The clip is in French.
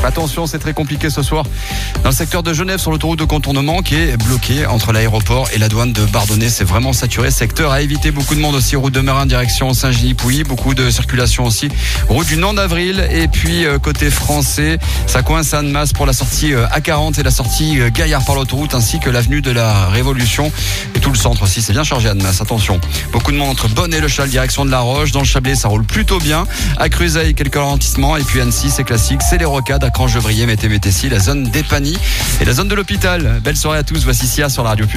Attention, c'est très compliqué ce soir dans le secteur de Genève sur l'autoroute de contournement qui est bloquée entre l'aéroport et la douane de Bardonnay. C'est vraiment saturé. Secteur à éviter. Beaucoup de monde aussi. Route de Merin direction Saint-Genis-Pouilly. Beaucoup de circulation aussi. Route du Nord d'Avril. Et puis côté français, ça coince à Annemasse pour la sortie A40 et la sortie Gaillard par l'autoroute ainsi que l'avenue de la Révolution. Et tout le centre aussi. C'est bien chargé à Annemasse. Attention. Beaucoup de monde entre Bonne et Le Châle direction de La Roche. Dans le Chablais, ça roule plutôt bien. À Cruzeil, quelques ralentissements. Et puis Annecy, c'est classique. C'est les rocades à Crange-Gevrier, Mété-Métessy, la zone d'Épany et la zone de l'hôpital. Belle soirée à tous. Voici Sia sur la radio.